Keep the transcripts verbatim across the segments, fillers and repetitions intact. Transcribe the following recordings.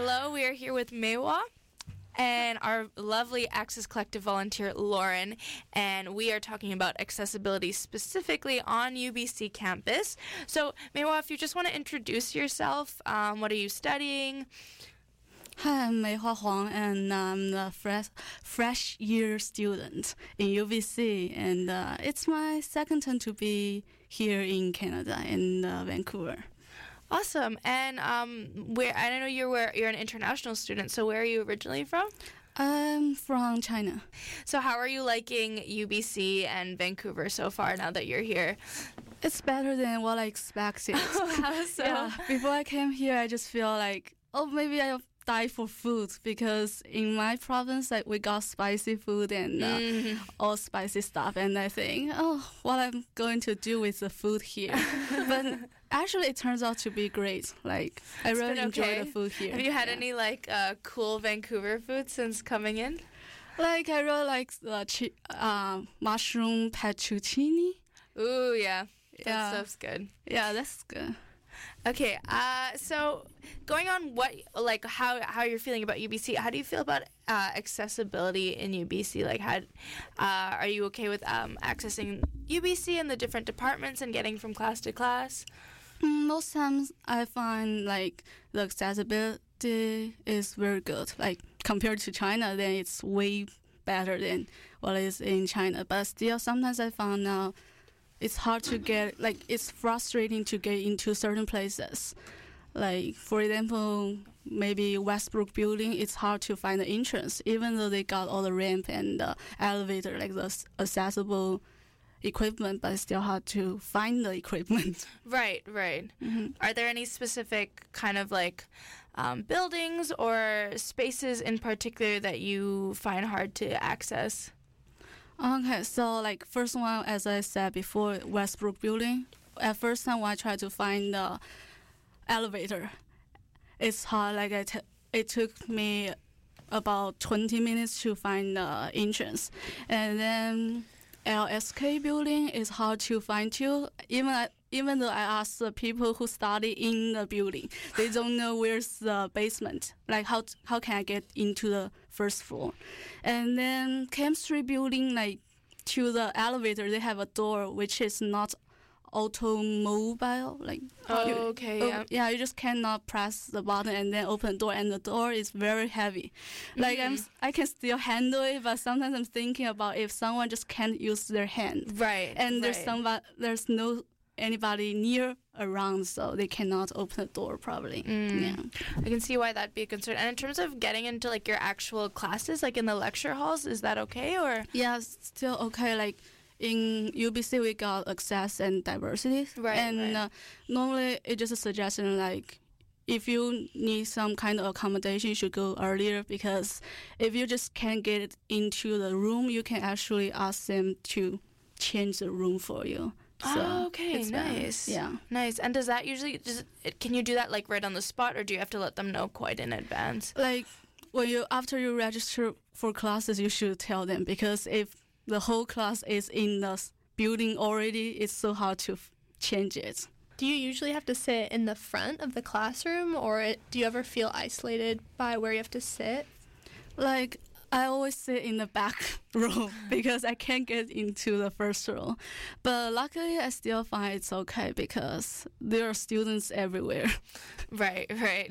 Hello, we are here with Meiwa and our lovely Access Collective volunteer, Lauren, and we are talking about accessibility specifically on U B C campus. So, Meiwa, if you just want to introduce yourself, um, what are you studying? Hi, I'm Meihua Huang, and I'm a fresh, fresh year student in U B C, and uh, it's my second time to be here in Canada, in uh, Vancouver. Awesome. And um, where I know you're where you're an international student, so where are you originally from? I'm from China. So how are you liking U B C and Vancouver so far now that you're here? It's better than what I expected. How so? Yeah, before I came here, I just feel like, oh, maybe I'll die for food, because in my province, like, we got spicy food and uh, mm. all spicy stuff, and I think, oh, what I'm going to do with the food here. But actually, it turns out to be great. Like, I it's really enjoy okay. the food here. Have you had yeah. any like uh, cool Vancouver food since coming in? Like, I really like the chi- uh, mushroom fettuccine. Ooh, yeah, that yeah. stuff's good. Yeah, that's good. Okay, uh, so going on what, like, how how you're feeling about U B C, how do you feel about uh, accessibility in U B C? Like, how, uh, are you okay with um, accessing U B C and the different departments and getting from class to class? Most times I find, like, the accessibility is very good. Like, compared to China, then it's way better than what is in China. But still, sometimes I found out it's hard to get, like, it's frustrating to get into certain places. Like, for example, maybe Westbrook building, it's hard to find the entrance, even though they got all the ramp and the elevator, like the accessible equipment, but it's still hard to find the equipment. Right, right. Mm-hmm. Are there any specific kind of, like, um, buildings or spaces in particular that you find hard to access? Okay, so, like, first one, as I said before, Westbrook building. At first time when I tried to find the elevator, it's hard. Like, I t- it took me about twenty minutes to find the entrance. And then L S K building is hard to find too. Even I, even though I asked the people who study in the building, they don't know where's the basement. Like, how how can I get into the first floor? And then chemistry building, like, to the elevator, they have a door which is not automobile. Like, oh, you, okay, oh, yeah. yeah, you just cannot press the button and then open the door, and the door is very heavy. Like, mm-hmm. I'm, I can still handle it, but sometimes I'm thinking about if someone just can't use their hand. Right, And there's right. somebody, there's no anybody near around, so they cannot open the door probably. Mm. Yeah, I can see why that'd be a concern. And in terms of getting into, like, your actual classes, like in the lecture halls, is that okay, or? yeah, still okay. Like, in U B C we got access and diversity, right? And right. Uh, normally it's just a suggestion, like, if you need some kind of accommodation, you should go earlier, because if you just can't get into the room, you can actually ask them to change the room for you. So oh, okay, it's nice. Better. Yeah, nice. And does that usually, does it, can you do that, like, right on the spot, or do you have to let them know quite in advance? Like, when you after you register for classes, you should tell them, because if the whole class is in the building already, it's so hard to f- change it. Do you usually have to sit in the front of the classroom, or it, do you ever feel isolated by where you have to sit? Like, I always sit in the back row because I can't get into the first row. But luckily, I still find it's okay because there are students everywhere. Right, right.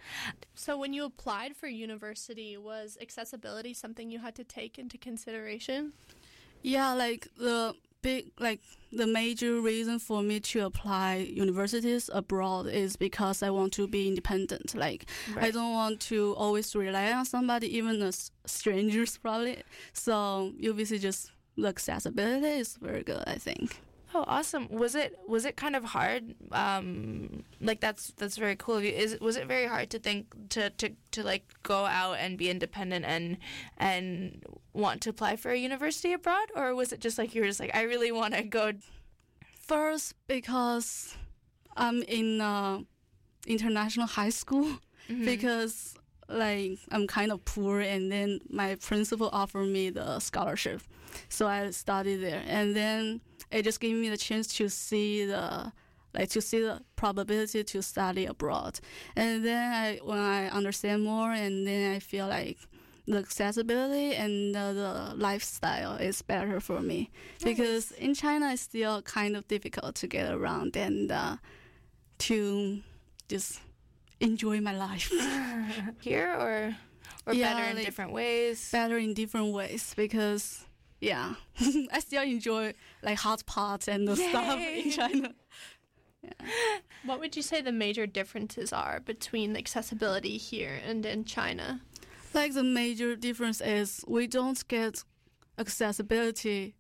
So when you applied for university, was accessibility something you had to take into consideration? Yeah, like the big, like the major reason for me to apply universities abroad is because I want to be independent. Like, right. I don't want to always rely on somebody, even as strangers probably. So U B C, just the accessibility is very good, I think. Oh, awesome! Was it was it kind of hard? Um, like that's that's very cool of you. Is was it very hard to think to, to, to like go out and be independent and and want to apply for a university abroad, or was it just like you were just like, I really want to go? First, because I'm in uh, international high school, mm-hmm. because like I'm kind of poor, and then my principal offered me the scholarship, so I studied there, and then it just gave me the chance to see the like to see the probability to study abroad. And then I, when I understand more, and then I feel like the accessibility and uh, the lifestyle is better for me. Nice. Because in China it's still kind of difficult to get around and uh, to just enjoy my life. Here or or yeah, better in like, different ways? Better in different ways because, yeah, I still enjoy like hot pots and the Yay. stuff in China. Yeah. What would you say the major differences are between accessibility here and in China? Like the major difference is we don't get accessibility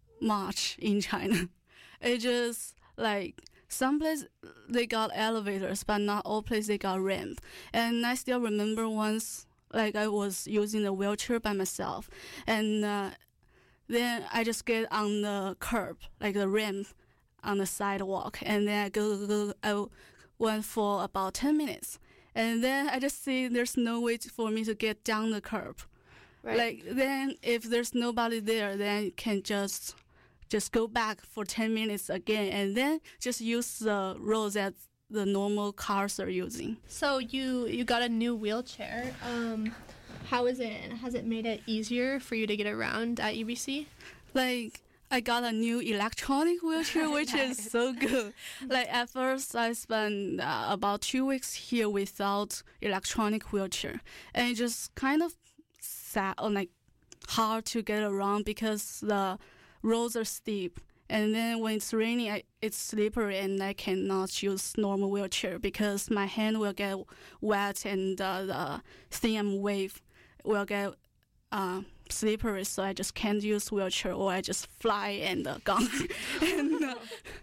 much in China. It just like some places they got elevators, but not all places they got ramp. And I still remember once, like I was using the wheelchair by myself, and uh, then I just get on the curb, like the ramp on the sidewalk, and then I go, go, go I went for about ten minutes. And then I just see there's no way for me to get down the curb. Right. Like then if there's nobody there, then you can just just go back for ten minutes again, and then just use the roads that the normal cars are using. So you, you got a new wheelchair. Um, how is it? Has it made it easier for you to get around at U B C? Like, I got a new electronic wheelchair, which nice. Is so good. Like at first, I spent uh, about two weeks here without electronic wheelchair, and it just kind of sad or like hard to get around because the roads are steep. And then when it's raining, I, it's slippery, and I cannot use normal wheelchair because my hand will get wet, and uh, the thing I'm wave will get uh, slippery, so I just can't use wheelchair, or I just fly and uh, gone. and uh,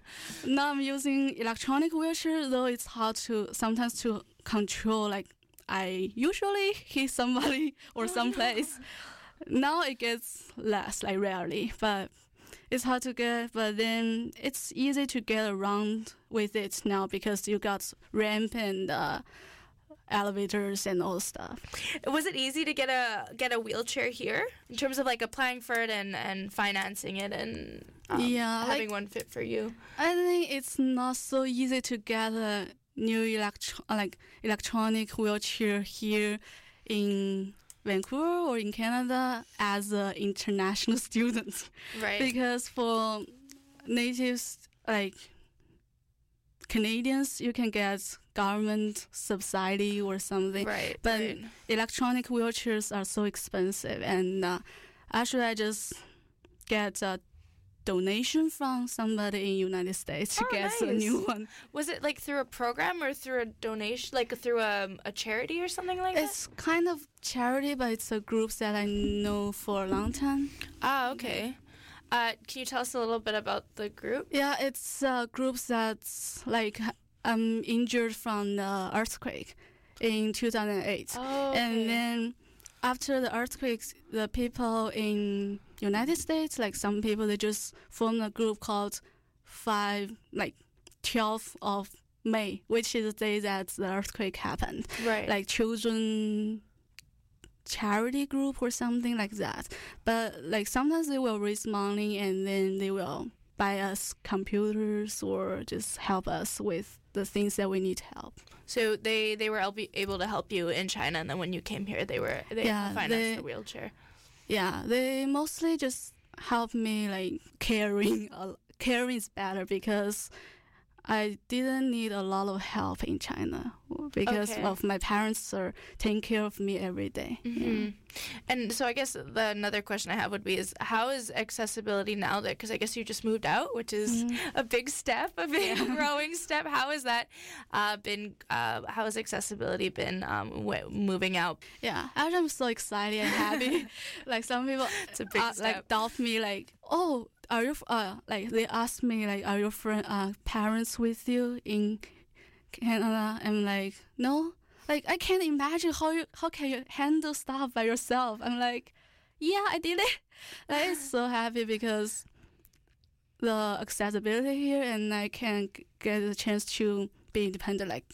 now I'm using electronic wheelchair, though it's hard to sometimes to control. Like I usually hit somebody or someplace. Now it gets less, like rarely, but it's hard to get. But then it's easy to get around with it now because you got ramp and uh, elevators and all stuff. Was it easy to get a get a wheelchair here in terms of like applying for it and, and financing it and um, yeah, having like, one fit for you? I think it's not so easy to get a new electro- like electronic wheelchair here in Vancouver or in Canada as an international student. Right. Because for natives, like Canadians, you can get government subsidy or something. Right. But right. electronic wheelchairs are so expensive. And uh, actually, I just get a donation from somebody in the United States to oh, get nice. a new one. Was it like through a program or through a donation, like through a, a charity or something like it's that? It's kind of charity, but it's a group that I know for a long time. Ah, okay. Uh, can you tell us a little bit about the group? Yeah, it's a group that's like I'm injured from the earthquake in two thousand eight. Oh, okay. And then after the earthquakes, the people in United States, like some people, they just formed a group called five, like twelfth of May, which is the day that the earthquake happened. Right. Like children charity group or something like that. But like sometimes they will raise money and then they will buy us computers or just help us with the things that we need help. So they, they were able to help you in China, and then when you came here, they were they yeah, financed they, the wheelchair. Yeah, they mostly just help me like carrying. Uh, carrying is better because I didn't need a lot of help in China because okay. of my parents are taking care of me every day. Mm-hmm. Yeah. And so I guess the, another question I have would be is how is accessibility now that, because I guess you just moved out, which is mm-hmm. a big step, a big yeah. growing step. How has that uh, been, uh, how has accessibility been um, w- moving out? Yeah, actually I'm so excited and happy. Like some people it's a big uh, step. like doubt me like, oh, are your uh like they ask me like are your friend uh parents with you in Canada? I'm like no, like I can't imagine how you how can you handle stuff by yourself. I'm like yeah, I did it. Like, I'm so happy because the accessibility here, and I can get a chance to be independent. Like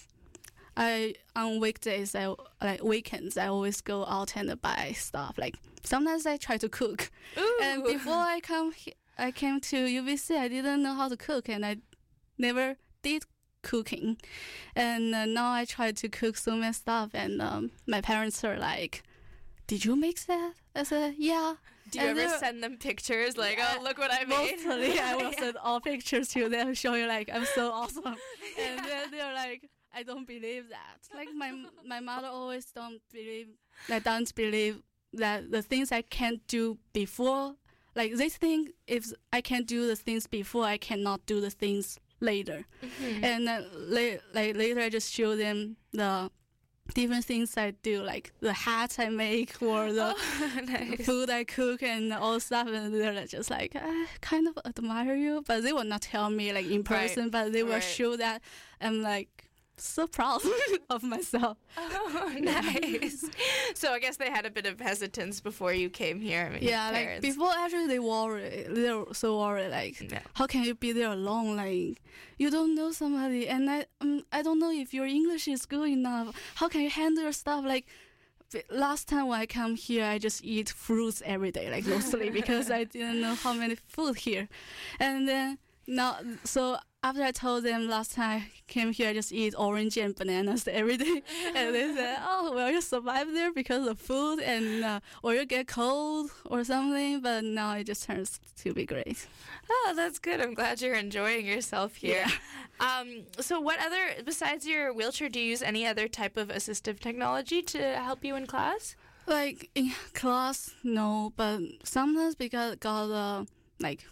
I on weekdays, I like weekends, I always go out and buy stuff. Like sometimes I try to cook, Ooh. And before I come. He- I came to U B C, I didn't know how to cook, and I never did cooking, and uh, now I try to cook so many stuff, and um, my parents are like, "Did you make that?" I said, "Yeah." Do you and ever send them pictures like, Yeah, oh, look what I made? Mostly, I will send all pictures to them, showing like I'm so awesome, and then they're like, "I don't believe that." Like my my mother always don't believe, like don't believe that the things I can't do before, like they think if I can do the things before, I cannot do the things later. Mm-hmm. And uh, la- like later, I just show them the different things I do, like the hats I make or the oh, nice. food I cook and all stuff, and they're just like, I kind of admire you, but they will not tell me like in person, right. but they will right. show that I'm like so proud of myself. Oh, nice. So I guess they had a bit of hesitance before you came here. I mean, yeah, like parents. before actually they worry, they're so worried, like yeah. how can you be there alone? Like you don't know somebody, and I um, I don't know if your English is good enough. How can you handle your stuff? Like last time when I come here, I just eat fruits every day, like mostly because I didn't know how many food here, and then now so. After I told them last time I came here, I just eat orange and bananas every day. And they said, oh, well, you survive there because of food, and uh, or you get cold or something. But now it just turns to be great. Oh, that's good. I'm glad you're enjoying yourself here. Yeah. Um, so what other, besides your wheelchair, do you use any other type of assistive technology to help you in class? Like in class, no. But sometimes because got uh, like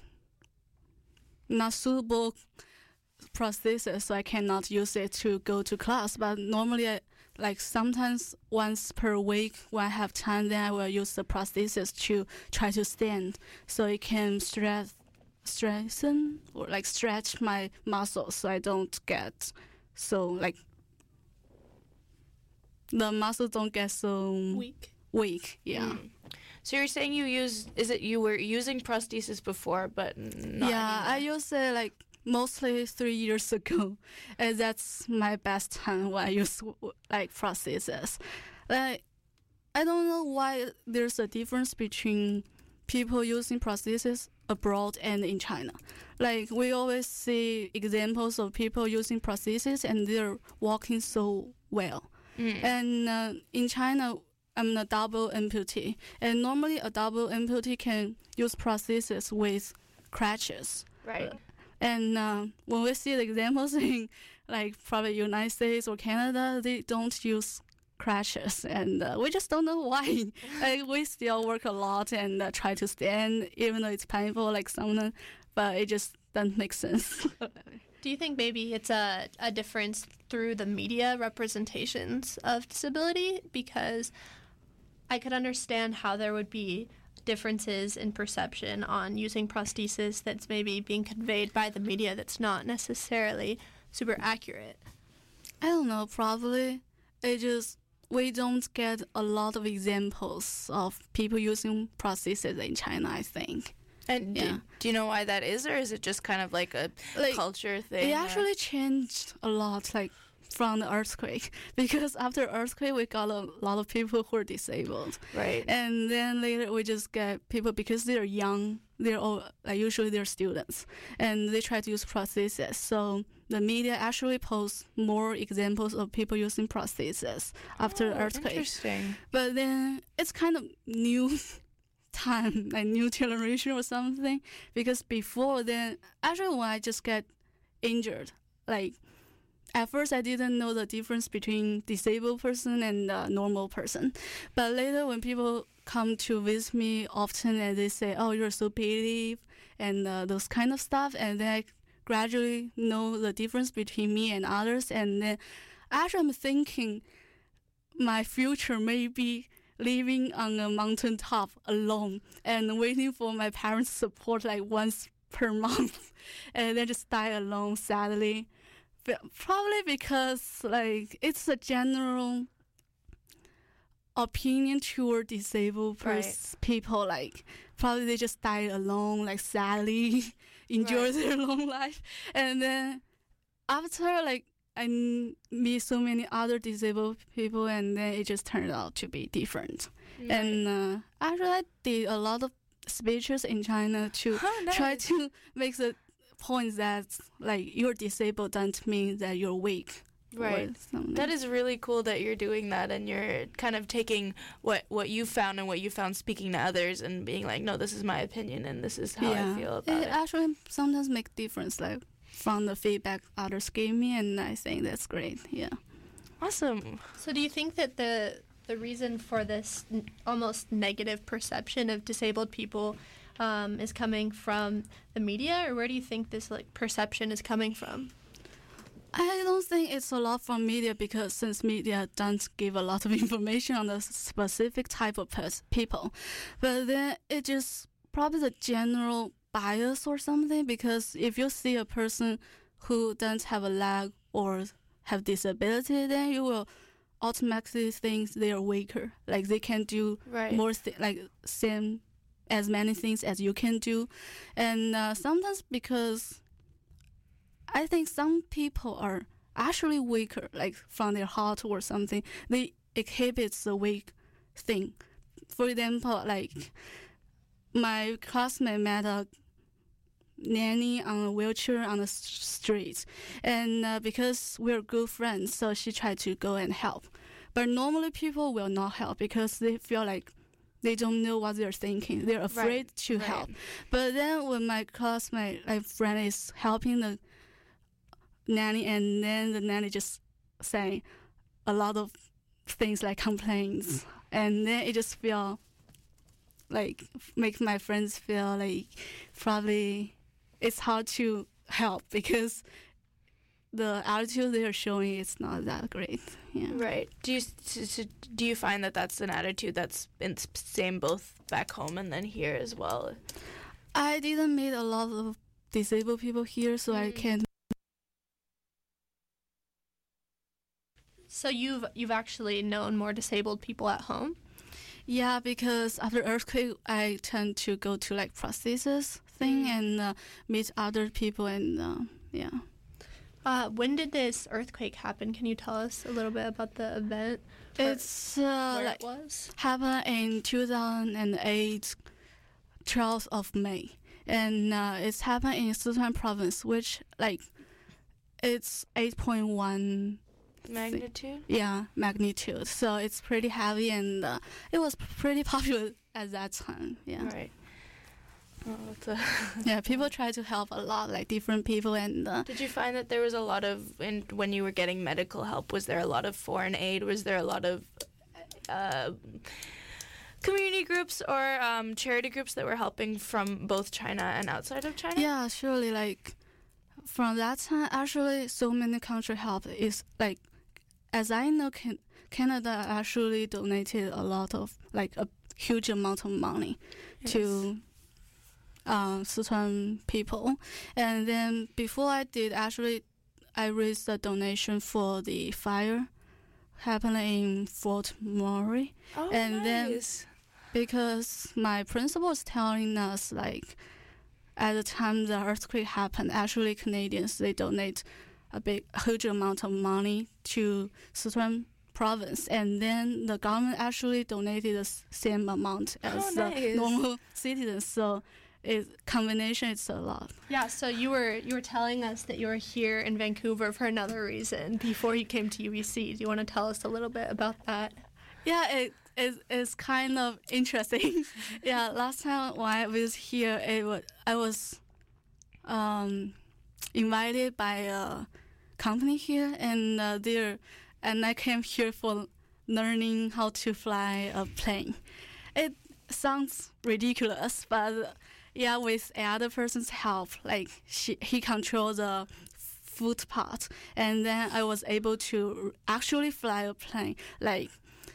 not suitable prosthesis, so I cannot use it to go to class. But normally, I, like sometimes once per week when I have time, then I will use the prosthesis to try to stand, so it can stretch, strengthen or like stretch my muscles, so I don't get so like the muscles don't get so weak. Weak, yeah. Mm. So you're saying you use? Is it you were using prosthesis before, but not yeah, anymore? I used it like mostly three years ago, and that's my best time when I use like prosthesis. Like I don't know why there's a difference between people using prosthesis abroad and in China. Like we always see examples of people using prosthesis and they're walking so well. Mm. And uh, in China, I'm a double amputee, and normally a double amputee can use prosthesis with crutches. Right. And uh, when we see the examples in like probably United States or Canada, they don't use crutches, and uh, we just don't know why. Like we still work a lot and uh, try to stand, even though it's painful, like someone, but it just doesn't make sense. Do you think maybe it's a, a difference through the media representations of disability? Because I could understand how there would be differences in perception on using prosthesis that's maybe being conveyed by the media that's not necessarily super accurate. I don't know, probably. It just, we don't get a lot of examples of people using prosthesis in China, I think. And yeah. do, do you know why that is, or is it just kind of like a like, culture thing? It actually changed a lot, like from the earthquake, because after earthquake we got a lot of people who are disabled, right? And then later we just get people because they're young, they're all like usually they're students, and they try to use prosthesis. So the media actually posts more examples of people using prosthesis after oh, the earthquake. Interesting. But then it's kind of new time, like new generation or something, because before then, actually when I just get injured, like at first I didn't know the difference between disabled person and uh, normal person, but later when people come to visit me often and they say, oh, you're so brave and uh, those kind of stuff, and then I gradually know the difference between me and others, and then actually I'm thinking my future may be living on a mountaintop alone and waiting for my parents' support like once per month, and then just die alone, sadly. But probably because like it's a general opinion toward disabled pers- right. people, like probably they just die alone, like sadly enjoy right. their long life. And then after like I meet so many other disabled people, and then it just turned out to be different. Right. And uh, actually, I did a lot of speeches in China to oh, nice. try to make the point that like you're disabled doesn't mean that you're weak. Right. That is really cool that you're doing that, and you're kind of taking what what you found and what you found, speaking to others, and being like, no, this is my opinion, and this is how yeah. I feel about it. it. It actually sometimes make difference, like from the feedback others gave me, and I think that's great. Yeah. Awesome. So do you think that the the reason for this n- almost negative perception of disabled people um, is coming from the media, or where do you think this like perception is coming from? I don't think it's a lot from media, because since media don't give a lot of information on the specific type of pers- people, but then it just probably the general bias or something, because if you see a person who doesn't have a leg or have disability, then you will automatically think they are weaker, like they can do right. more th- like same as many things as you can do. And uh, sometimes because I think some people are actually weaker, like from their heart or something, they exhibit the weak thing. For example, like my classmate met a nanny on a wheelchair on the s- street, and uh, because we're good friends, so she tried to go and help. But normally people will not help because they feel like they don't know what they're thinking. They're afraid right. to right. help. But then when my classmate, my friend, is helping the nanny, and then the nanny just saying a lot of things like complaints, and then it just feel like make my friends feel like probably it's hard to help because the attitude they're showing is not that great. Yeah. Right. Do you so, so do you find that that's an attitude that's been same both back home and then here as well? I didn't meet a lot of disabled people here, so mm. I can't. So you've you've actually known more disabled people at home? Yeah, because after earthquake, I tend to go to like prosthesis thing mm. and uh, meet other people, and uh, yeah. Uh, when did this earthquake happen? Can you tell us a little bit about the event? It's uh, where like it was? happened in two thousand eight, twelfth of May, and uh, it's happened in Sichuan province, which like it's eight point one magnitude. Yeah, magnitude. So it's pretty heavy, and uh, it was pretty popular at that time. Yeah. Right. Oh, that's a yeah, people try to help a lot, like different people. And uh, did you find that there was a lot of, in, when you were getting medical help, was there a lot of foreign aid? Was there a lot of uh, community groups or um, charity groups that were helping from both China and outside of China? Yeah, surely. Like from that time, actually, so many countries helped. Is like, as I know, can, Canada actually donated a lot of, like a huge amount of money yes. to Uh, Sichuan people. And then before I did, actually, I raised a donation for the fire happening in Fort McMurray. Oh, and nice. Then because my principal was telling us, like, at the time the earthquake happened, actually Canadians, they donate a big, a huge amount of money to Sichuan province, and then the government actually donated the same amount as oh, the nice. normal citizens. So It combination it's a lot. Yeah, so you were you were telling us that you were here in Vancouver for another reason before you came to U B C. Do you want to tell us a little bit about that? Yeah, it is it's kind of interesting. Yeah, last time when I was here, it was I was um, invited by a company here, and uh, there, and I came here for learning how to fly a plane. It sounds ridiculous, but yeah, with another person's help, like she, he controlled the foot part, and then I was able to actually fly a plane. Like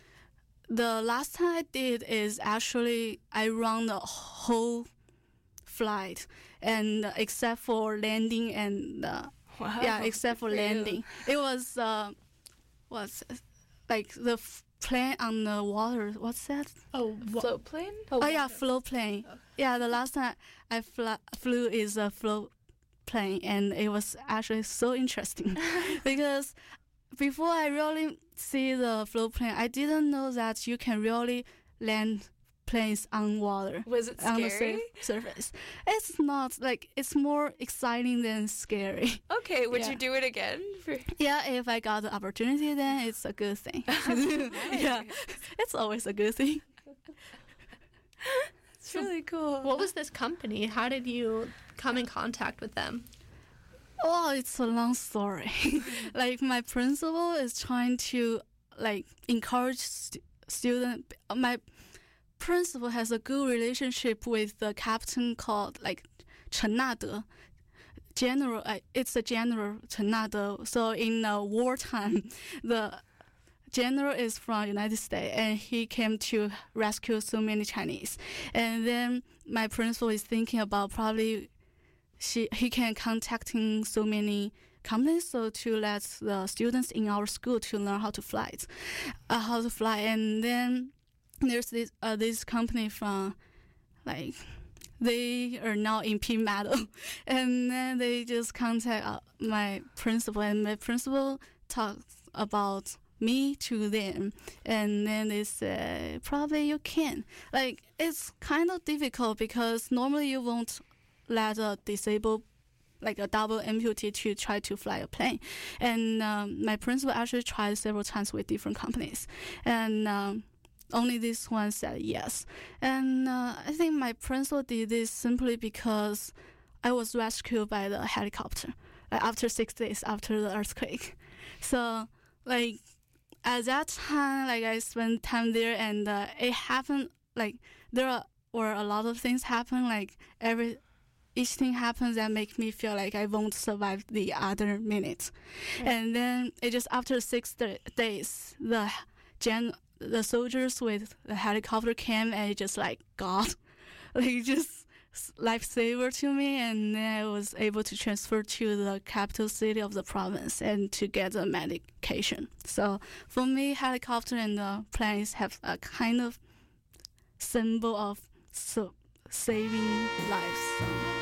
the last time I did is actually I run the whole flight, and uh, except for landing and uh, wow. yeah, except for, for landing, it was uh, what's like the f- plane on the water. What's that? Oh, wa- float plane. Oh, oh yeah, float plane. Oh. Yeah, the last time I fl- flew is a float plane, and it was actually so interesting because before I really see the float plane, I didn't know that you can really land planes on water. Was it On the scary? sur- surface. It's not like it's more exciting than scary. Okay, would Yeah. you do it again? For... Yeah, if I got the opportunity, then it's a good thing. Yeah, it's always a good thing. It's really cool. What was this company? How did you come in contact with them? Oh, it's a long story. Like my principal is trying to like encourage st- student. My principal has a good relationship with the captain called like Chen Nade. General, uh, it's a general Chen Nade. So in uh, wartime, the general is from United States, and he came to rescue so many Chinese. And then my principal is thinking about probably she he can contacting so many companies so to let the students in our school to learn how to fly, it, uh, how to fly. And then there's this uh, this company from like. They are now in P medal, and then they just contact uh, my principal, and my principal talks about me to them, and then they say probably you can. Like it's kind of difficult because normally you won't let a disabled, like a double amputee, to try to fly a plane, and um, my principal actually tried several times with different companies, and. Um, Only this one said yes. And uh, I think my principal did this simply because I was rescued by the helicopter like, after six days after the earthquake. So, like, at that time, like, I spent time there, and uh, it happened, like, there are, were a lot of things happen, like, every, each thing happens that make me feel like I won't survive the other minute. Yeah. And then it just after six th- days, the gen the soldiers with the helicopter came, and it just like God, like just lifesaver to me, and then I was able to transfer to the capital city of the province and to get the medication. So for me, helicopter and the planes have a kind of symbol of so saving lives. So.